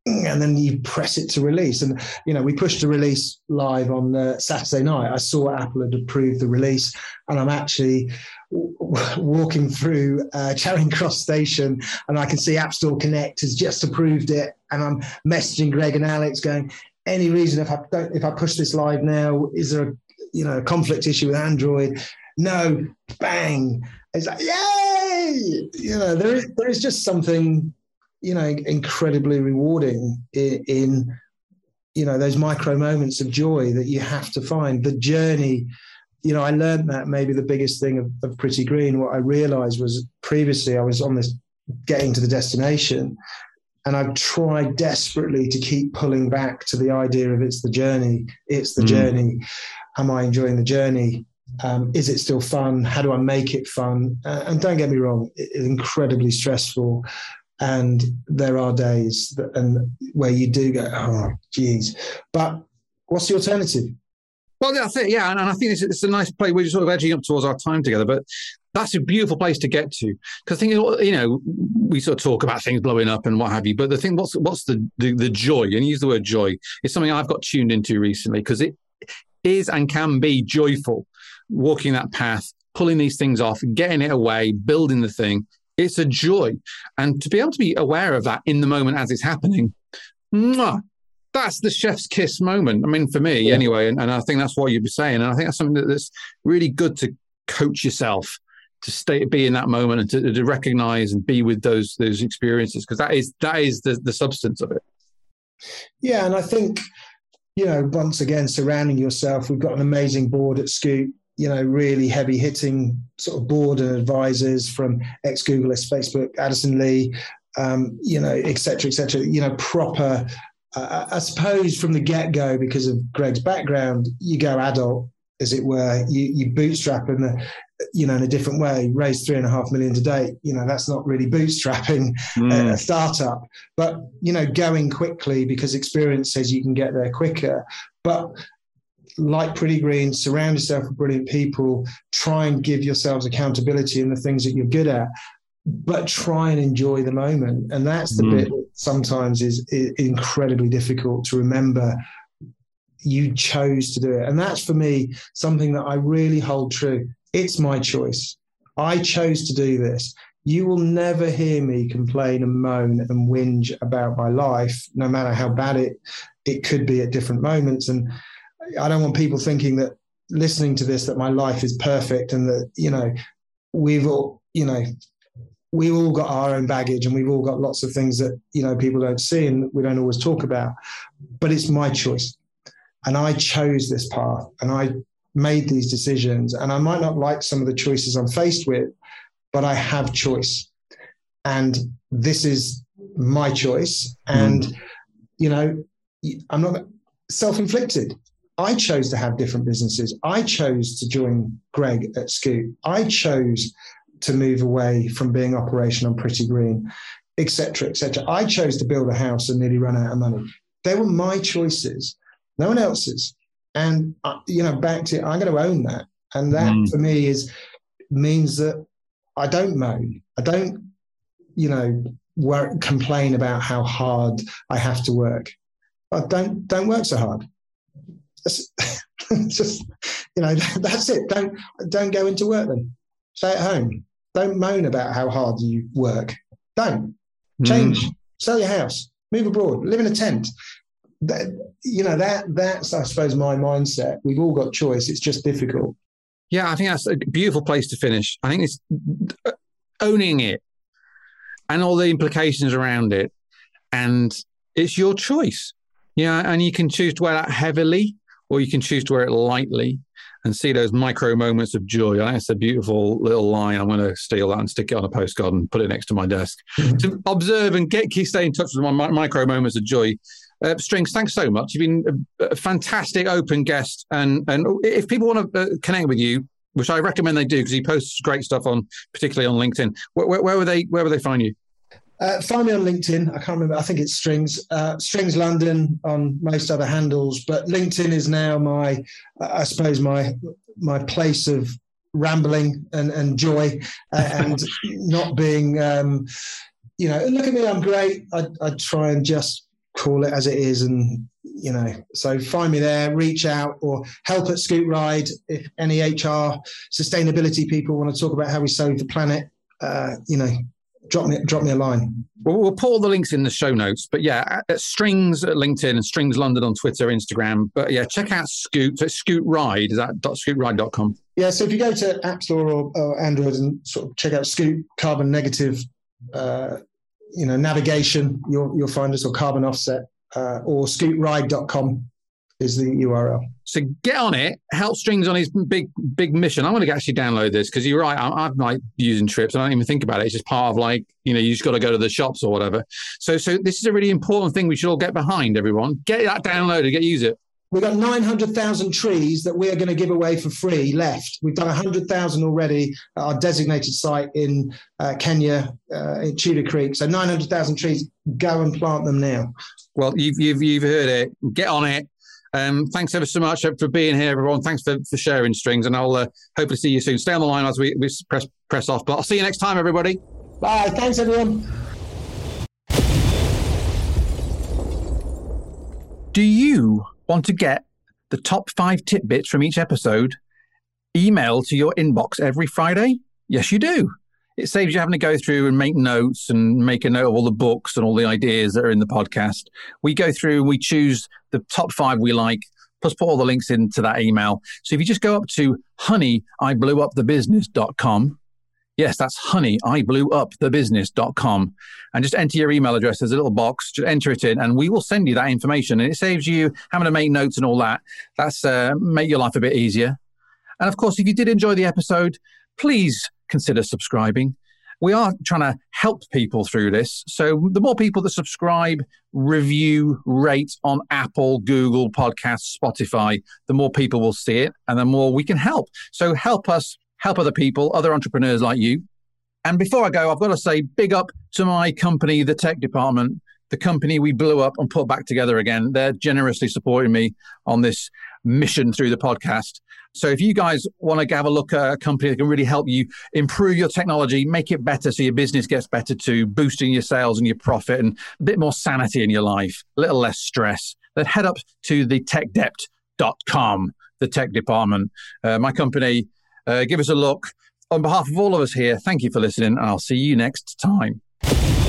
[SPEAKER 3] and then you press it to release. And, you know, we pushed the release live on uh, Saturday night. I saw Apple had approved the release, and I'm actually w- w- walking through uh, Charing Cross Station, and I can see App Store Connect has just approved it. And I'm messaging Greg and Alex going, any reason if I don't, if I push this live now, is there a, you know, a conflict issue with Android? No, bang. It's like, yay! You know, there is, there is just something, you know, incredibly rewarding in, in, you know, those micro moments of joy that you have to find. The journey, you know, I learned that maybe the biggest thing of, of Pretty Green, what I realized was previously I was on this getting to the destination, and I've tried desperately to keep pulling back to the idea of it's the journey, it's the mm. journey. Am I enjoying the journey? Um, is it still fun? How do I make it fun? Uh, and don't get me wrong, it's incredibly stressful. And there are days that, and where you do go, oh, geez. But what's the alternative?
[SPEAKER 2] Well, that's it, yeah. And, and I think it's, it's a nice place. We're sort of edging up towards our time together, but that's a beautiful place to get to. Because I think, you know, we sort of talk about things blowing up and what have you, but the thing, what's what's the, the, the joy? And you use the word joy. It's something I've got tuned into recently, because it is and can be joyful. Walking that path, pulling these things off, getting it away, building the thing. It's a joy. And to be able to be aware of that in the moment as it's happening, mwah, that's the chef's kiss moment. I mean, for me yeah. anyway, and, and I think that's what you'd be saying. And I think that's something that, that's really good to coach yourself to stay, be in that moment and to, to recognize and be with those those experiences, because that is that is the, the substance of it.
[SPEAKER 3] Yeah, and I think, you know, once again, surrounding yourself, we've got an amazing board at Scoop, you know, really heavy hitting sort of board and advisors from ex-Google, ex-Facebook, Addison Lee, um, you know, et cetera, et cetera, you know, proper, uh, I suppose from the get-go, because of Greg's background, you go adult, as it were, you, you bootstrap in the, you know, in a different way, raise three and a half million to date. You know, that's not really bootstrapping mm. a, a startup, but, you know, going quickly because experience says you can get there quicker. But like Pretty Green, surround yourself with brilliant people, try and give yourselves accountability in the things that you're good at, but try and enjoy the moment. And that's the mm. bit that sometimes is, is incredibly difficult to remember. You chose to do it. And that's, for me, something that I really hold true. It's my choice. I chose to do this. You will never hear me complain and moan and whinge about my life, no matter how bad it, it could be at different moments. And I don't want people thinking that listening to this, that my life is perfect and that, you know, we've all, you know, we've all got our own baggage and we've all got lots of things that, you know, people don't see and we don't always talk about, but it's my choice. And I chose this path and I made these decisions, and I might not like some of the choices I'm faced with, but I have choice. And this is my choice. And, mm. you know, I'm not self-inflicted. I chose to have different businesses. I chose to join Greg at Scoop. I chose to move away from being operation on Pretty Green, et cetera, et cetera. I chose to build a house and nearly run out of money. They were my choices, no one else's. And, uh, you know, back to, I'm going to own that. And that mm. for me is, means that I don't moan. I don't, you know, work, complain about how hard I have to work. I don't, don't work so hard. Just, just, you know, that's it. Don't, don't go into work then. Stay at home. Don't moan about how hard you work. Don't. Change. Mm. Sell your house. Move abroad. Live in a tent. That, you know, that that's, I suppose, my mindset. We've all got choice. It's just difficult.
[SPEAKER 2] Yeah, I think that's a beautiful place to finish. I think it's owning it and all the implications around it. And it's your choice. Yeah, and you can choose to wear that heavily or you can choose to wear it lightly and see those micro moments of joy. I think that's a beautiful little line. I'm going to steal that and stick it on a postcard and put it next to my desk. Mm-hmm. To observe and get keep stay in touch with my micro moments of joy. Uh, Strings, thanks so much. You've been a, a fantastic open guest. And, and if people want to uh, connect with you, which I recommend they do because he posts great stuff on, particularly on LinkedIn, where, where, where, would they, where would they find you?
[SPEAKER 3] Uh, find me on LinkedIn. I can't remember. I think it's Strings. Uh, Strings London on most other handles. But LinkedIn is now my, uh, I suppose, my my place of rambling and, and joy uh, and not being, um, you know, look at me, I'm great. I, I try and just call it as it is. And, you know, so find me there, reach out, or help at Scoot Ride. If any H R sustainability people want to talk about how we save the planet, uh, you know, drop me, drop me a line.
[SPEAKER 2] Well, we'll put all the links in the show notes. But yeah, at Strings at LinkedIn and Strings London on Twitter, Instagram. But yeah, check out Scoot. So Scoot Ride, is that scoot ride dot com?
[SPEAKER 3] Yeah, so if you go to App Store or, or Android and sort of check out Scoot Carbon Negative, uh, you know, navigation, you'll you'll find us, or Carbon Offset, uh, or scoot ride dot com is the U R L.
[SPEAKER 2] So get on it. Help Strings on his big, big mission. I'm going to actually download this because you're right. I, I'm like using trips. I don't even think about it. It's just part of like, you know, you just got to go to the shops or whatever. So, so this is a really important thing we should all get behind, everyone. Get that downloaded, get use it.
[SPEAKER 3] We've got nine hundred thousand trees that we are going to give away for free left. We've done one hundred thousand already at our designated site in uh, Kenya, uh, in Tudor Creek. So nine hundred thousand trees, go and plant them now.
[SPEAKER 2] Well, you've, you've, you've heard it. Get on it. Um, thanks ever so much for being here, everyone. Thanks for, for sharing, Strings, and I'll uh, hopefully see you soon. Stay on the line as we, we press, press off. But I'll see you next time, everybody.
[SPEAKER 3] Bye. Thanks, everyone.
[SPEAKER 2] Do you want to get the top five tidbits from each episode emailed to your inbox every Friday? Yes, you do. It saves you having to go through and make notes and make a note of all the books and all the ideas that are in the podcast. We go through and we choose the top five we like, plus put all the links into that email. So if you just go up to honey I blew up the business dot com, yes, that's honey I blew up the business dot com, and just enter your email address. There's a little box, just enter it in, and we will send you that information. And it saves you having to make notes and all that. That's uh, make your life a bit easier. And of course, if you did enjoy the episode, please consider subscribing. We are trying to help people through this. So the more people that subscribe, review, rate on Apple, Google Podcasts, Spotify, the more people will see it and the more we can help. So help us help other people, other entrepreneurs like you. And before I go, I've got to say big up to my company, The Tech Department, the company we blew up and put back together again. They're generously supporting me on this mission through the podcast. So if you guys want to have a look at a company that can really help you improve your technology, make it better so your business gets better too, boosting your sales and your profit and a bit more sanity in your life, a little less stress, then head up to the tech dept dot com, the Tech Department. Uh, my company, uh, give us a look. On behalf of all of us here, thank you for listening, and I'll see you next time.